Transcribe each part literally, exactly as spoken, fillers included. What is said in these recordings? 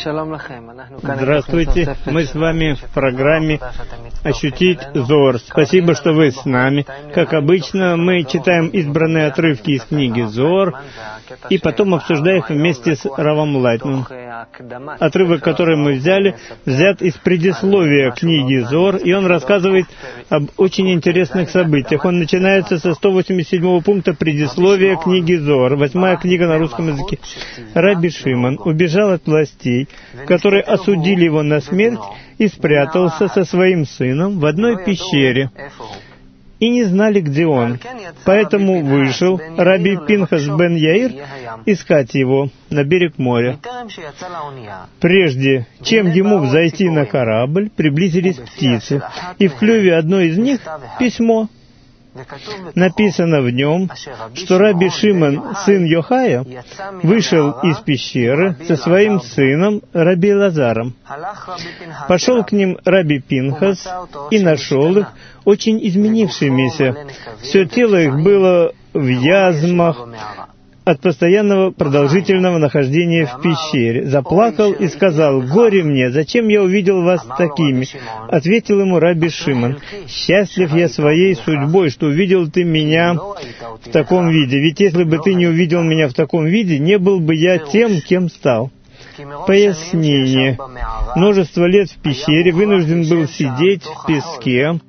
Здравствуйте, мы с вами в программе «Ощутить Зоар». Спасибо, что вы с нами. Как обычно, мы читаем избранные отрывки из книги Зоар и потом обсуждаем их вместе с Равом Лайтманом. Отрывок, который мы взяли, взят из предисловия книги Зоар, и он рассказывает об очень интересных событиях. Он начинается со сто восемьдесят седьмого пункта предисловия книги Зоар, восьмая книга на русском языке. Раби Шимон убежал от властей, которые осудили его на смерть, и спрятался со своим сыном в одной пещере, и не знали, где он. Поэтому вышел Раби Пинхас бен Яир искать его на берег моря. Прежде чем ему взойти на корабль, приблизились птицы, и в клюве одной из них письмо. Написано в нем, что Раби Шимон, сын Йохая, вышел из пещеры со своим сыном Раби Элазаром. Пошел к ним Раби Пинхас и нашел их очень изменившимися. Все тело их было в язмах от постоянного продолжительного нахождения в пещере. Заплакал и сказал: «Горе мне, зачем я увидел вас такими?» Ответил ему Раби Шимон: «Счастлив я своей судьбой, что увидел ты меня в таком виде. Ведь если бы ты не увидел меня в таком виде, не был бы я тем, кем стал». Пояснение. Множество лет в пещере вынужден был сидеть в песке,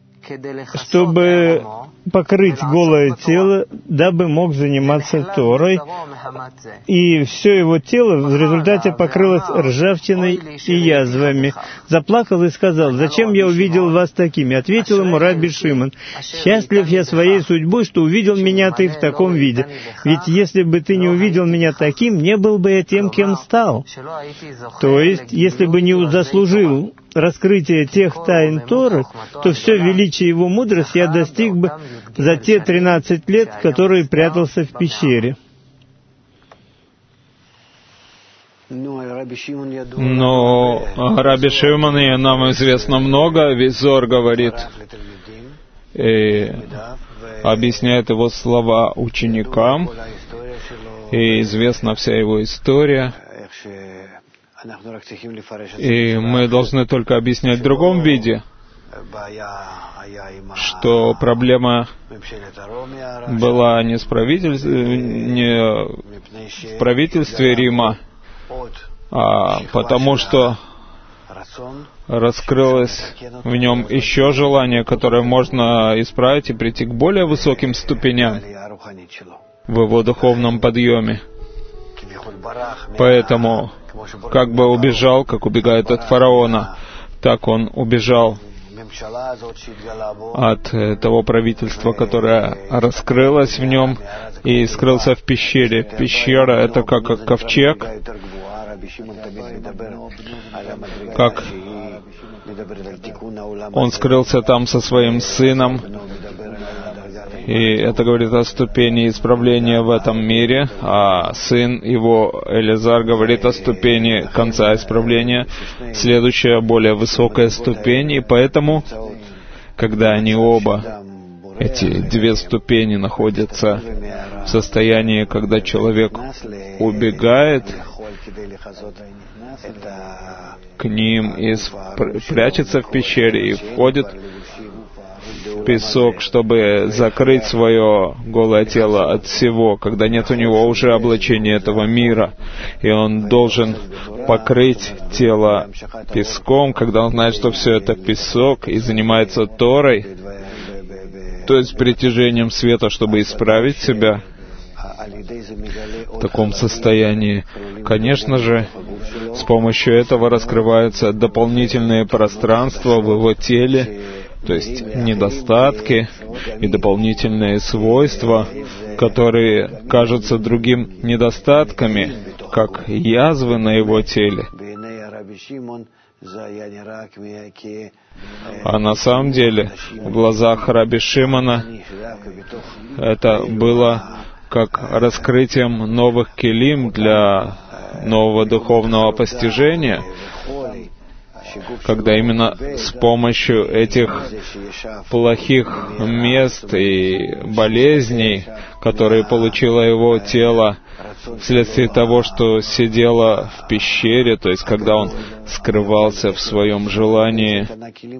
чтобы покрыть голое тело, дабы мог заниматься Торой, и все его тело в результате покрылось ржавчиной и язвами. Заплакал и сказал: «Зачем я увидел вас такими?» Ответил ему Раби Шимон: «Счастлив я своей судьбой, что увидел меня ты в таком виде. Ведь если бы ты не увидел меня таким, не был бы я тем, кем стал». То есть, если бы не заслужил раскрытие тех тайн Торы, то все величие его мудрости я достиг бы за те тринадцать лет, которые прятался в пещере. Но о Раби Шимоне нам известно много, весь Зоар говорит и объясняет его слова ученикам, и известна вся его история. И мы должны только объяснять в другом виде, что проблема была не, с правитель... не в правительстве Рима, а потому что раскрылось в нем еще желание, которое можно исправить и прийти к более высоким ступеням в его духовном подъеме. Поэтому как бы убежал, как убегает от фараона, так он убежал от того правительства, которое раскрылось в нем, и скрылся в пещере. Пещера — это как ковчег, как он скрылся там со своим сыном, и это говорит о ступени исправления в этом мире, а сын его, Элязар, говорит о ступени конца исправления, следующая, более высокая ступень, и поэтому, когда они оба, эти две ступени, находятся в состоянии, когда человек убегает к ним и прячется в пещере и входит в песок, чтобы закрыть свое голое тело от всего, когда нет у него уже облачения этого мира, и он должен покрыть тело песком, когда он знает, что все это песок, и занимается Торой, то есть притяжением света, чтобы исправить себя в таком состоянии. Конечно же, с помощью этого раскрываются дополнительные пространства в его теле, то есть недостатки и дополнительные свойства, которые кажутся другим недостатками, как язвы на его теле. А на самом деле, в глазах Раби Шимона это было как раскрытием новых келим для нового духовного постижения, когда именно с помощью этих плохих мест и болезней, которые получило его тело вследствие того, что сидела в пещере, то есть когда он скрывался в своем желании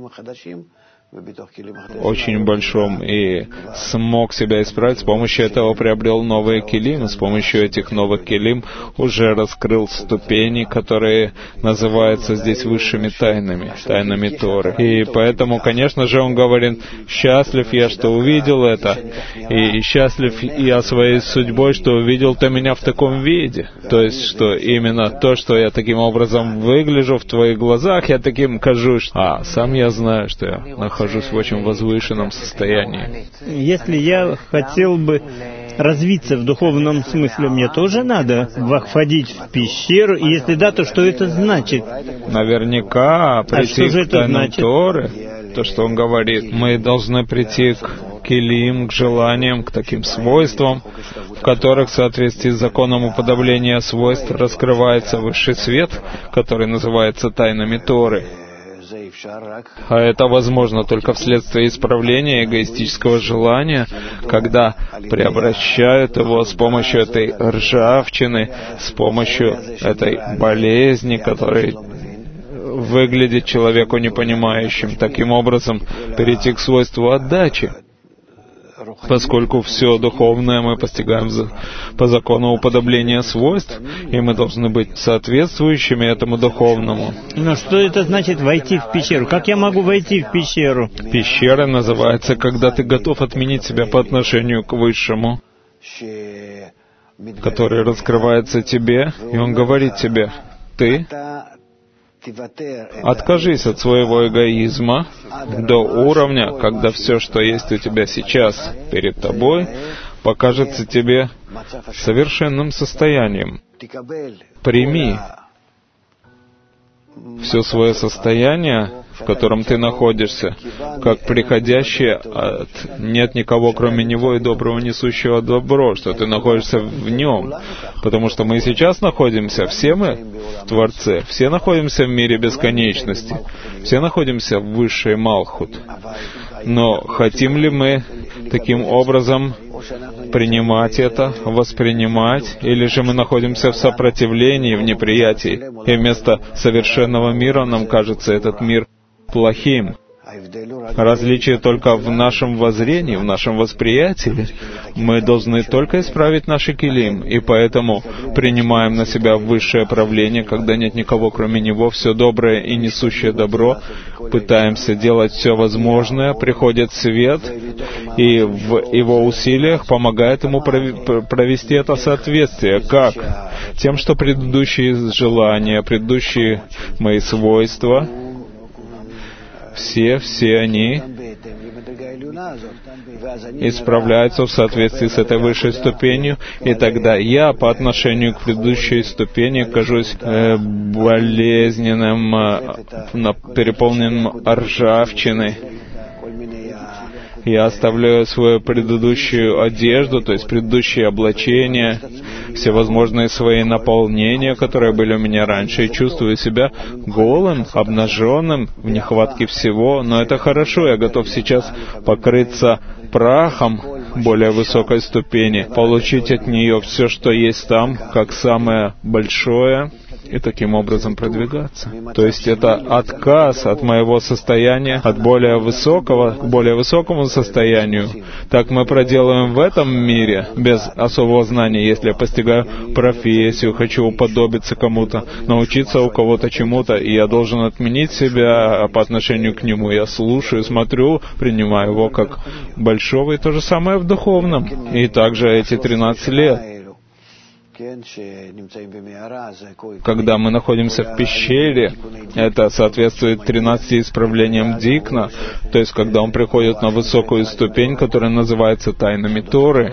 очень большом и смог себя исправить, с помощью этого приобрел новые килим, и с помощью этих новых килим уже раскрыл ступени, которые называются здесь высшими тайнами, тайнами Торы. И поэтому, конечно же, он говорит: «Счастлив я, что увидел это, и счастлив я своей судьбой, что увидел ты меня в таком виде». То есть, что именно то, что я таким образом выгляжу в твоих глазах, я таким кажусь, а сам я знаю, что я нахожусь в очень возвышенном состоянии. Если я хотел бы развиться в духовном смысле, мне тоже надо входить в пещеру, и если да, то что это значит? Наверняка прийти а к тайнам Торы, то, что он говорит, мы должны прийти к килим, к желаниям, к таким свойствам, в которых в соответствии с законом уподобления свойств раскрывается высший свет, который называется тайнами Торы. А это возможно только вследствие исправления эгоистического желания, когда преобращают его с помощью этой ржавчины, с помощью этой болезни, которая выглядит человеку непонимающим. Таким образом, перейти к свойству отдачи. Поскольку все духовное мы постигаем по закону уподобления свойств, и мы должны быть соответствующими этому духовному. Но что это значит войти в пещеру? Как я могу войти в пещеру? Пещера называется, когда ты готов отменить себя по отношению к Высшему, который раскрывается тебе, и он говорит тебе: ты откажись от своего эгоизма до уровня, когда все, что есть у тебя сейчас перед тобой, покажется тебе совершенным состоянием. Прими все свое состояние, в котором ты находишься, как приходящее от «нет никого, кроме Него и доброго несущего добро», что ты находишься в Нем. Потому что мы сейчас находимся, все мы в Творце, все находимся в мире бесконечности, все находимся в высшей Малхут. Но хотим ли мы таким образом принимать это, воспринимать, или же мы находимся в сопротивлении, в неприятии, и вместо совершенного мира нам кажется этот мир плохим? Различие только в нашем воззрении, в нашем восприятии. Мы должны только исправить наши килим, и поэтому принимаем на себя высшее правление, когда нет никого, кроме Него, все доброе и несущее добро. Пытаемся делать все возможное, приходит свет, и в его усилиях помогает ему провести это соответствие. Как? Тем, что предыдущие желания, предыдущие мои свойства, все, все они исправляются в соответствии с этой высшей ступенью, и тогда я по отношению к предыдущей ступени кажусь э, болезненным, э, переполненным ржавчиной. Я оставляю свою предыдущую одежду, то есть предыдущие облачения, всевозможные свои наполнения, которые были у меня раньше, и чувствую себя голым, обнаженным, в нехватке всего. Но это хорошо, я готов сейчас покрыться прахом более высокой ступени, получить от нее все, что есть там, как самое большое, и таким образом продвигаться. То есть это отказ от моего состояния, от более высокого к более высокому состоянию. Так мы проделаем в этом мире, без особого знания. Если я постигаю профессию, хочу уподобиться кому-то, научиться у кого-то чему-то, и я должен отменить себя по отношению к нему. Я слушаю, смотрю, принимаю его как большого, и то же самое в духовном. И также эти тринадцать лет. Когда мы находимся в пещере, это соответствует тринадцати исправлениям Дикна, то есть когда он приходит на высокую ступень, которая называется тайнами Торы,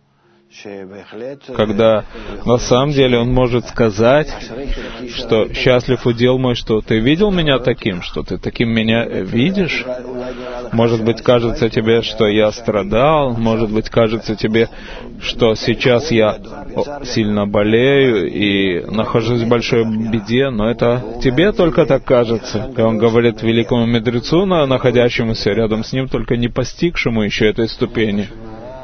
когда на самом деле он может сказать, что «счастлив удел мой, что ты видел меня таким, что ты таким меня видишь». Может быть, кажется тебе, что я страдал, может быть, кажется тебе, что сейчас я сильно болею и нахожусь в большой беде, но это тебе только так кажется. И он говорит великому мудрецу, находящемуся рядом с ним, только не постигшему еще этой ступени.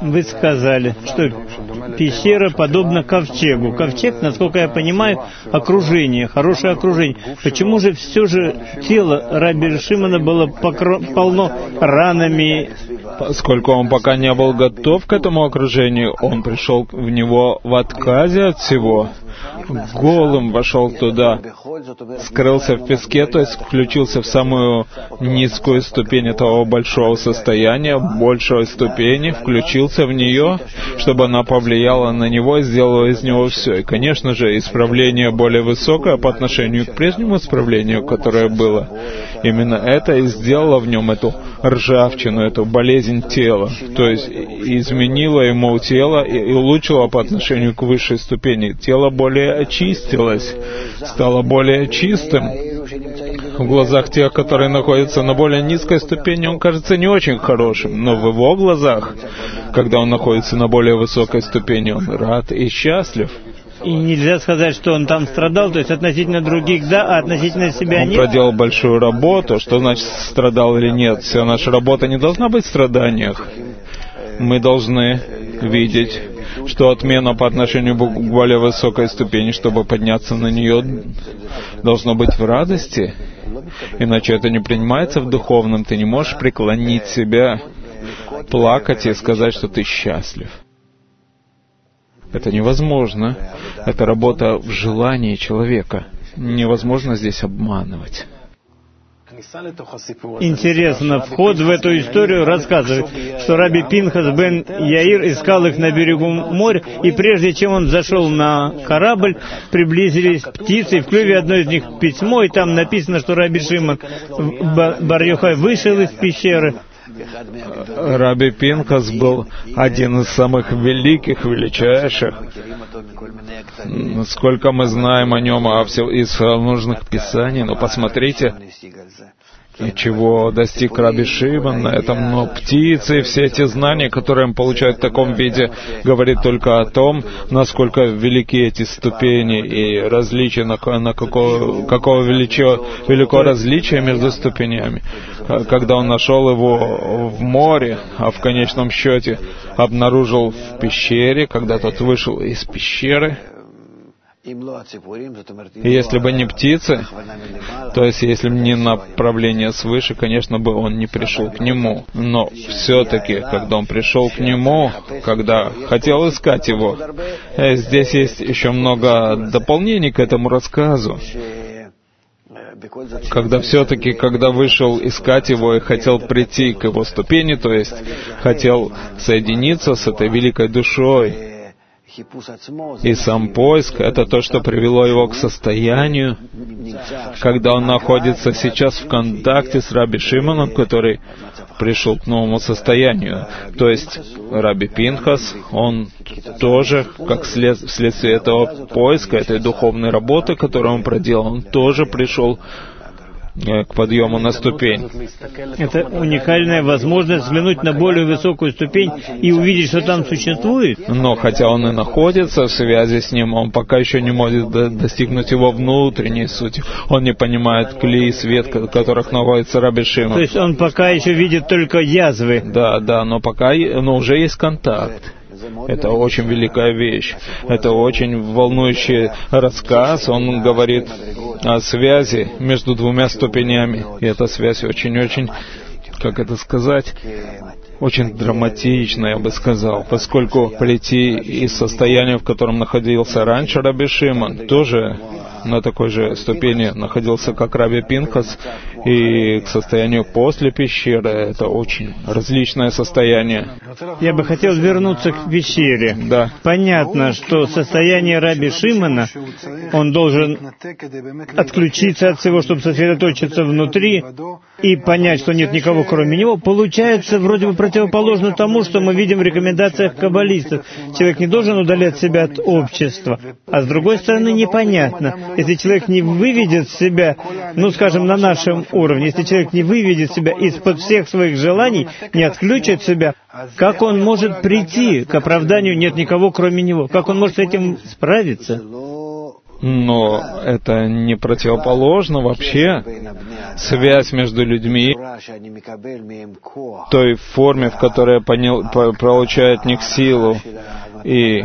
Вы сказали, что пещера подобна ковчегу. Ковчег, насколько я понимаю, окружение, хорошее окружение. Почему же все же тело Раби Шимона было покро- полно ранами? Поскольку он пока не был готов к этому окружению, он пришел в него в отказе от всего. Голым вошел туда, скрылся в песке, то есть включился в самую низкую ступень этого большого состояния, большой ступени, включился в нее, чтобы она повлияла на него и сделала из него все. И, конечно же, исправление более высокое по отношению к прежнему исправлению, которое было, именно это и сделало в нем эту ржавчину, эту болезнь тела, то есть изменило ему тело и улучшило по отношению к высшей ступени. Тело более очистилось, стало более чистым. В глазах тех, которые находятся на более низкой ступени, он кажется не очень хорошим, но в его глазах, когда он находится на более высокой ступени, он рад и счастлив. И нельзя сказать, что он там страдал, то есть относительно других да, а относительно себя он нет. Он проделал большую работу. Что значит страдал или нет? Вся наша работа не должна быть в страданиях. Мы должны видеть, что отмена по отношению к более высокой ступени, чтобы подняться на нее, должно быть в радости. Иначе это не принимается в духовном. Ты не можешь преклонить себя, плакать и сказать, что ты счастлив. Это невозможно. Это работа в желании человека. Невозможно здесь обманывать. Интересно, вход в эту историю рассказывает, что Раби Пинхас бен Яир искал их на берегу моря, и прежде чем он зашел на корабль, приблизились птицы, и в клюве одной из них письмо, и там написано, что Раби Шимон бар Йохай вышел из пещеры. Раби Пинхас был один из самых великих, величайших. Сколько мы знаем о нем из нужных писаний, но посмотрите, чего достиг Раби Шимон на этом, но птицы и все эти знания, которые он получает в таком виде, говорит только о том, насколько велики эти ступени и различия, на, на какого, какого величо, великое различие между ступенями. Когда он нашел его в море, а в конечном счете обнаружил в пещере, когда тот вышел из пещеры, и если бы не птицы, то есть если бы не направление свыше, конечно бы он не пришел к нему. Но все-таки, когда он пришел к нему, когда хотел искать его, здесь есть еще много дополнений к этому рассказу. Когда все-таки, когда вышел искать его и хотел прийти к его ступени, то есть хотел соединиться с этой великой душой, и сам поиск — это то, что привело его к состоянию, когда он находится сейчас в контакте с Раби Шимоном, который пришел к новому состоянию. То есть Раби Пинхас, он тоже, как след, вследствие этого поиска, этой духовной работы, которую он проделал, он тоже пришел к подъему на ступень. Это уникальная возможность взглянуть на более высокую ступень и увидеть, что там существует. Но хотя он и находится в связи с ним, он пока еще не может достигнуть его внутренней сути. Он не понимает кли и свет, в которых находится Раби Шимон. То есть он пока еще видит только язвы. Да, да, но пока но уже есть контакт. Это очень великая вещь. Это очень волнующий рассказ. Он говорит о связи между двумя ступенями. И эта связь очень-очень, как это сказать, очень драматичная, я бы сказал, поскольку прийти из состояния, в котором находился раньше Раби Шимон, тоже на такой же ступени находился, как Раби Пинхас, и к состоянию после пещеры — это очень различное состояние. Я бы хотел вернуться к пещере. Да. Понятно, что состояние Раби Шимона, он должен отключиться от всего, чтобы сосредоточиться внутри и понять, что нет никого кроме него, получается вроде бы противоположно тому, что мы видим в рекомендациях каббалистов. Человек не должен удалять себя от общества. А с другой стороны, непонятно. Если человек не выведет себя, ну, скажем, на нашем уровне, если человек не выведет себя из-под всех своих желаний, не отключит себя, как он может прийти к оправданию «нет никого, кроме него»? Как он может с этим справиться? Но это не противоположно вообще. Связь между людьми, той форме, в которой я понял, получаю от них силу и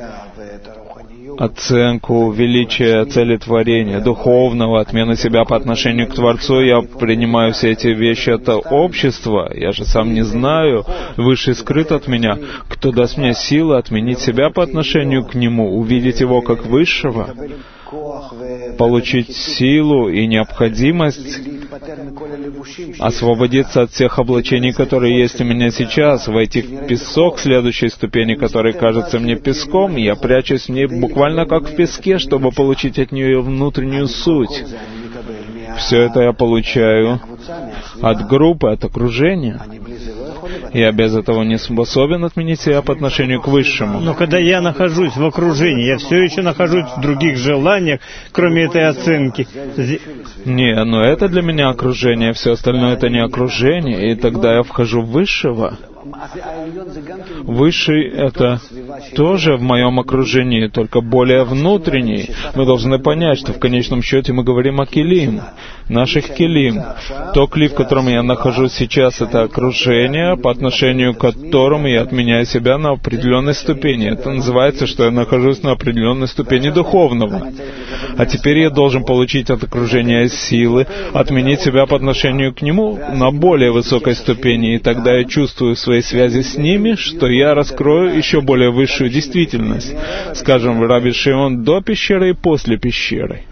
оценку величия цели творения, духовного, отмены себя по отношению к Творцу, я принимаю все эти вещи от общества. Я же сам не знаю, Высший скрыт от меня. Кто даст мне силы отменить себя по отношению к Нему, увидеть Его как Высшего, получить силу и необходимость освободиться от всех облачений, которые есть у меня сейчас, войти в песок следующей ступени, который кажется мне песком, и я прячусь в ней буквально как в песке, чтобы получить от нее внутреннюю суть. Все это я получаю от группы, от окружения. Я без этого не способен отменить себя по отношению к Высшему. Но когда я нахожусь в окружении, я все еще нахожусь в других желаниях, кроме этой оценки. Не, но это для меня окружение, все остальное это не окружение, и тогда я вхожу в Высшего. Высший — это тоже в моем окружении, только более внутренний. Мы должны понять, что в конечном счете мы говорим о келим, наших келим. То кли, в котором я нахожусь сейчас, это окружение, по отношению к которому я отменяю себя на определенной ступени. Это называется, что я нахожусь на определенной ступени духовного. А теперь я должен получить от окружения силы, отменить себя по отношению к нему на более высокой ступени, и тогда я чувствую в своей связи с ними, что я раскрою еще более высшую действительность. Скажем, Раби Шимон до пещеры и после пещеры.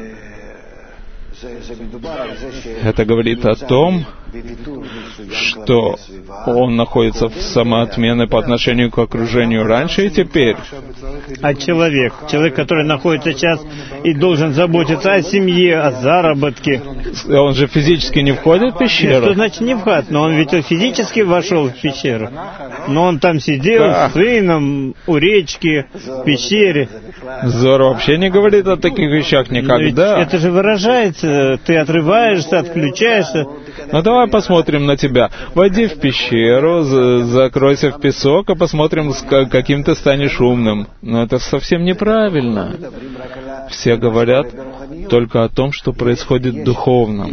Это говорит о том, что он находится в самоотмене по отношению к окружению раньше и теперь. А человек, человек, который находится сейчас и должен заботиться о семье, о заработке. Он же физически не входит в пещеру? Что значит не вход? Но он ведь физически вошел в пещеру. Но он там сидел да. с сыном у речки, в пещере. Зор вообще не говорит о таких вещах никогда. Это же выражается, ты отрываешься, отключаешься. Ну давай посмотрим на тебя. Войди в пещеру, за- закройся в песок, а посмотрим, с каким ты станешь умным. Но это совсем неправильно. Все говорят только о том, что происходит в духовном.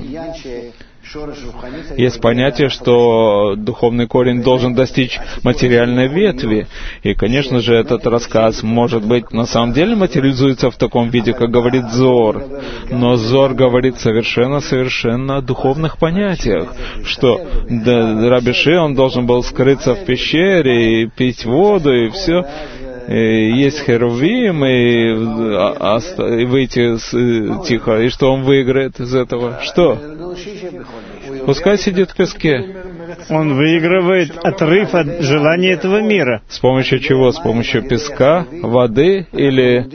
Есть понятие, что духовный корень должен достичь материальной ветви. И, конечно же, этот рассказ, может быть, на самом деле материализуется в таком виде, как говорит Зор. Но Зор говорит совершенно-совершенно о духовных понятиях, что да, Раби Шимон должен был скрыться в пещере и пить воду, и все. И есть херувим, и, а, а, и выйти с, тихо, и что он выиграет из этого? Что? Пускай сидит в песке. Он выигрывает отрыв от желания этого мира. С помощью чего? С помощью песка, воды или...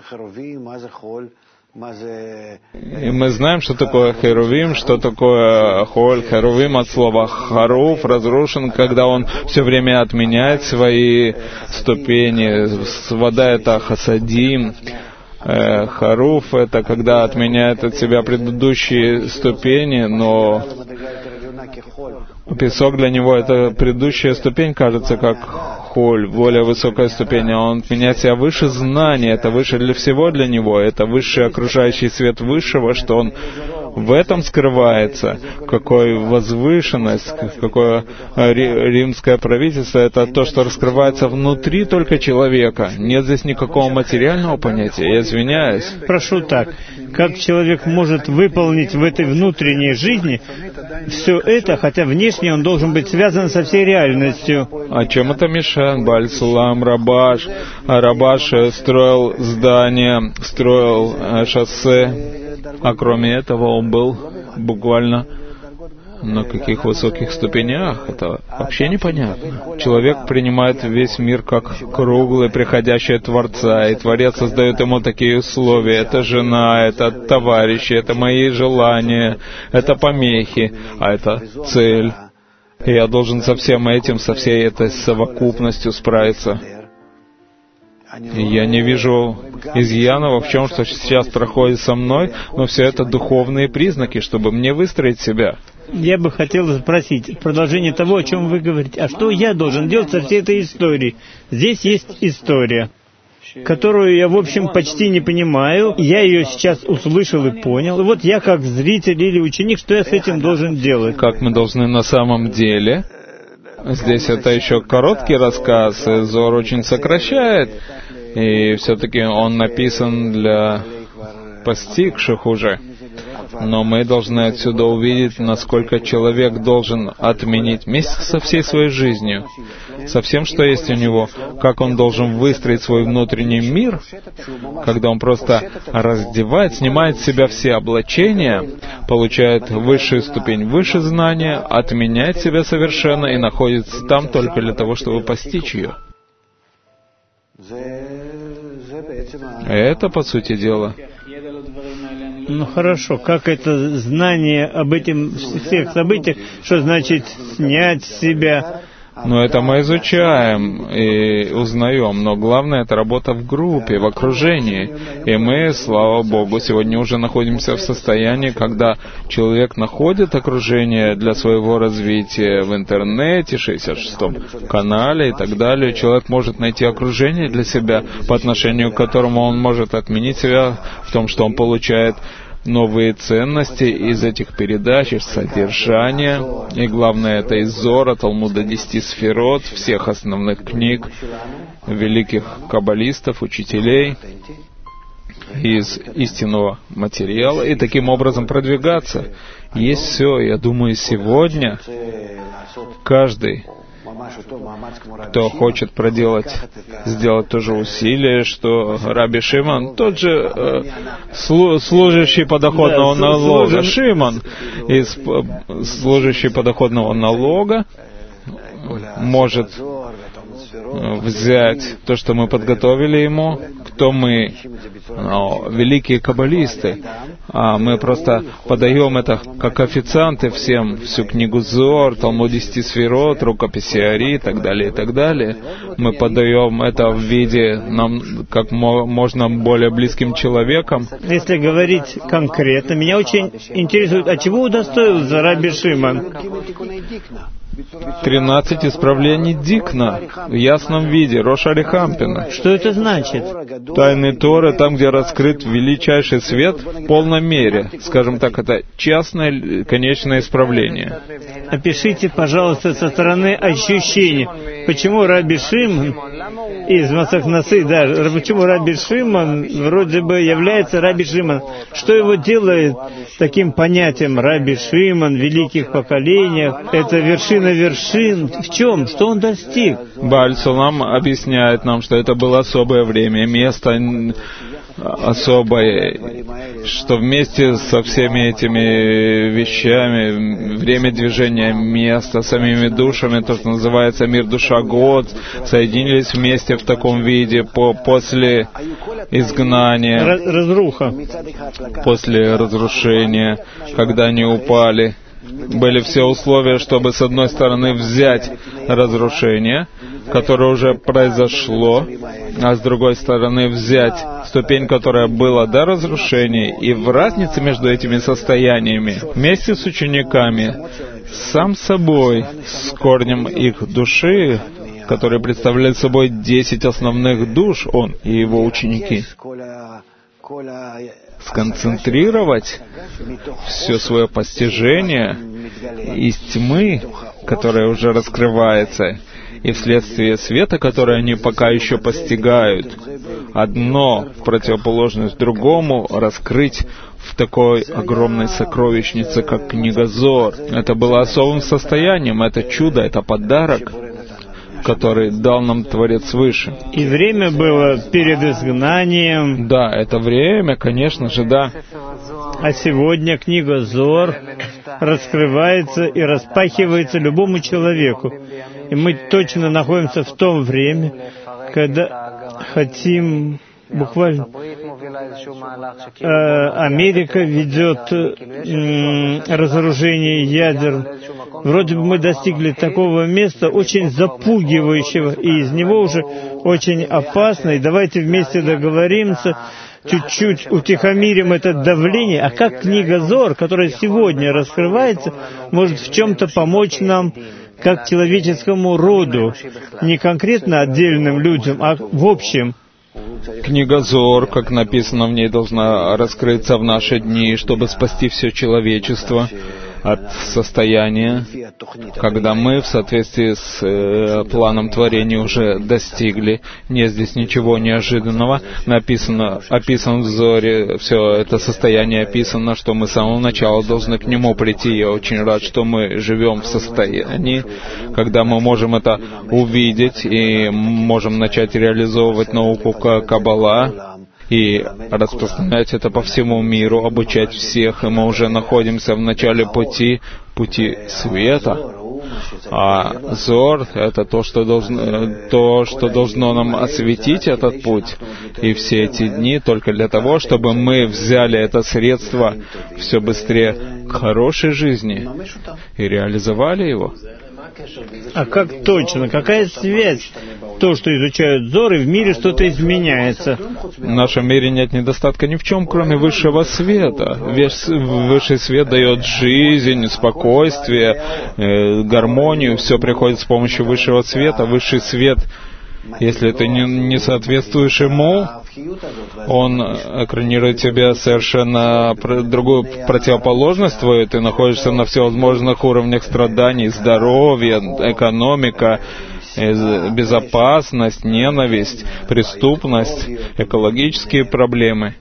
И мы знаем, что такое херувим, что такое холь. Херувим от слова харуф, разрушен, когда он все время отменяет свои ступени. Вода — это хасадим. Харуф — это когда отменяет от себя предыдущие ступени, но песок для него — это предыдущая ступень, кажется, как холь, более высокая ступень, а он отменяет себя выше знания, это выше для всего для него, это высший окружающий свет высшего, что он в этом скрывается, какой возвышенность, какое римское правительство, это то, что раскрывается внутри только человека. Нет здесь никакого материального понятия, я извиняюсь. Прошу так, как человек может выполнить в этой внутренней жизни все это, хотя внешне он должен быть связан со всей реальностью? А чем это мешает? Баль-Сулам, Рабаш. А Рабаш строил здания, строил шоссе. А кроме этого он был буквально на каких высоких ступенях, это вообще непонятно. Человек принимает весь мир как круглый, приходящий от Творца, и Творец создает ему такие условия. Это жена, это товарищи, это мои желания, это помехи, а это цель. И я должен со всем этим, со всей этой совокупностью справиться. И я не вижу изъянов в чем, что сейчас проходит со мной, но все это духовные признаки, чтобы мне выстроить себя. Я бы хотел спросить, продолжение того, о чем вы говорите, а что я должен делать со всей этой историей? Здесь есть история. которую я, в общем, почти не понимаю. Я ее сейчас услышал и понял. И вот я, как зритель или ученик, что я с этим должен делать? Как мы должны на самом деле? Здесь это еще короткий рассказ, и Зоар очень сокращает, и все-таки он написан для постигших уже. Но мы должны отсюда увидеть, насколько человек должен отменить вместе со всей своей жизнью, со всем, что есть у него, как он должен выстроить свой внутренний мир, когда он просто раздевает, снимает с себя все облачения, получает высшую ступень выше знания, отменяет себя совершенно и находится там только для того, чтобы постичь ее. Это, по сути дела. Ну хорошо, как это знание об этих всех событиях, что значит снять с себя? Ну, это мы изучаем и узнаем, но главное — это работа в группе, в окружении. И мы, слава Богу, сегодня уже находимся в состоянии, когда человек находит окружение для своего развития в интернете, шестьдесят шестом канале и так далее. Человек может найти окружение для себя, по отношению к которому он может отменить себя в том, что он получает новые ценности из этих передач, из содержания. И главное, это из Зора, Талмуда десяти сферот, всех основных книг, великих каббалистов, учителей, из истинного материала, и таким образом продвигаться. Есть все. Я думаю, сегодня каждый, кто хочет проделать, сделать то же усилие, что Раби Шимон, тот же э, слу, служащий подоходного да, налога, служим. Шимон, из служащий подоходного налога, может взять то, что мы подготовили ему, кто мы, ну, великие каббалисты, а мы просто подаем это как официанты всем, всю книгу Зоар, Талмуд десяти сферот, рукописи Ари и так далее, и так далее. Мы подаем это в виде нам как можно более близким человеком. Если говорить конкретно, меня очень интересует, а чего удостоился Раби Шимон? Тринадцать исправлений Дикна в ясном виде, Рош Арихампина. Что это значит? Тайны Торы, там, где раскрыт величайший свет в полном мере. Скажем так, это частное, конечное исправление. Опишите, пожалуйста, со стороны ощущений, почему Раби Шимон из Масах Насы, да, почему Раби Шимон вроде бы является Раби Шимон? Что его делает таким понятием Раби Шимон в великих поколениях? Это вершина вершин. В чем? Что он достиг? Бааль Сулам объясняет нам, что это было особое время, место особое, что вместе со всеми этими вещами, время движения места, самими душами, то, что называется мир душа год, соединились вместе в таком виде по, после изгнания, разруха, после разрушения, когда они упали. Были все условия, чтобы, с одной стороны, взять разрушение, которое уже произошло, а с другой стороны, взять ступень, которая была до разрушения, и в разнице между этими состояниями, вместе с учениками, сам собой, с корнем их души, который представляет собой десять основных душ, он и его ученики, сконцентрировать все свое постижение из тьмы, которая уже раскрывается, и вследствие света, который они пока еще постигают, одно в противоположность другому раскрыть в такой огромной сокровищнице, как книга Зоар. Это было особым состоянием, это чудо, это подарок, который дал нам Творец свыше. И время было перед изгнанием. Да, это время, конечно же, да. А сегодня книга Зоар раскрывается и распахивается любому человеку. И мы точно находимся в том время, когда хотим буквально... Америка ведет разоружение ядер. Вроде бы мы достигли такого места, очень запугивающего, и из него уже очень опасно. И давайте вместе договоримся, чуть-чуть утихомирим это давление. А как книга Зоар, которая сегодня раскрывается, может в чем-то помочь нам, как человеческому роду, не конкретно отдельным людям, а в общем. Книга Зоор, как написано в ней, должна раскрыться в наши дни, чтобы спасти все человечество от состояния, когда мы в соответствии с э, планом творения уже достигли. Нет здесь ничего неожиданного. Написано, описано в Зоре, все это состояние описано, что мы с самого начала должны к нему прийти. Я очень рад, что мы живем в состоянии, когда мы можем это увидеть и можем начать реализовывать науку Каббала и распространять это по всему миру, обучать всех, и мы уже находимся в начале пути, пути света. А Зор — это то, что должно, то, что должно нам осветить этот путь. И все эти дни только для того, чтобы мы взяли это средство все быстрее к хорошей жизни и реализовали его. А как точно? Какая связь? То, что изучают Зор, и в мире что-то изменяется. В нашем мире нет недостатка ни в чем, кроме высшего света. Весь высший свет дает жизнь, спокойствие, э, гармонию. Все приходит с помощью высшего света. Высший свет, если ты не, не соответствуешь ему, он экранирует тебя совершенно другую противоположность твою. Ты находишься на всевозможных уровнях страданий, здоровья, экономика, безопасность, ненависть, преступность, экологические проблемы.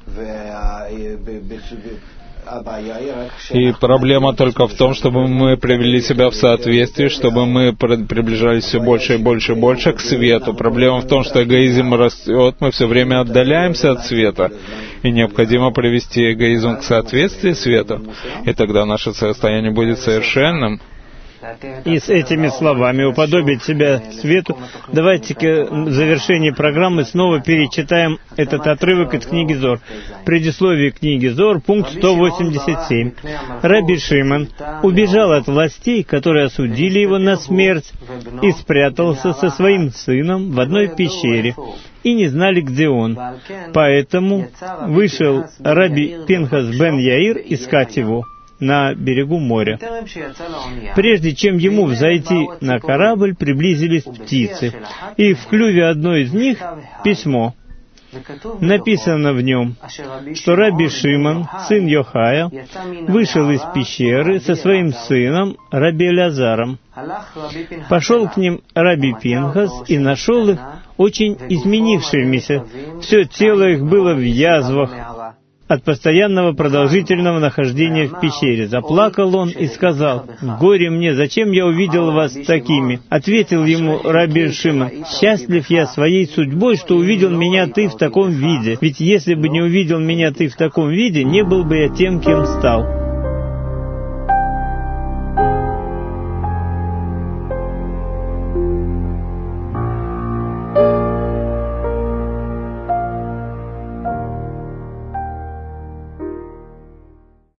И проблема только в том, чтобы мы привели себя в соответствие, чтобы мы приближались все больше и больше и больше к свету. Проблема в том, что эгоизм растет, мы все время отдаляемся от света. И необходимо привести эгоизм к соответствию свету. И тогда наше состояние будет совершенным. И с этими словами уподобить себя свету, давайте-ка в завершении программы снова перечитаем этот отрывок из книги Зор. Предисловие книги Зор, пункт сто восемьдесят семь. Раби Шимон убежал от властей, которые осудили его на смерть, и спрятался со своим сыном в одной пещере, и не знали, где он. Поэтому вышел Раби Пинхас бен Яир искать его на берегу моря. Прежде чем ему взойти на корабль, приблизились птицы, и в клюве одной из них письмо. Написано в нем, что Раби Шимон, сын Йохая, вышел из пещеры со своим сыном Раби Элязаром. Пошел к ним Раби Пинхас и нашел их очень изменившимися. Все тело их было в язвах от постоянного продолжительного нахождения в пещере. Заплакал он и сказал: «Горе мне, зачем я увидел вас такими?» Ответил ему Раби Шимон: «Счастлив я своей судьбой, что увидел меня ты в таком виде. Ведь если бы не увидел меня ты в таком виде, не был бы я тем, кем стал».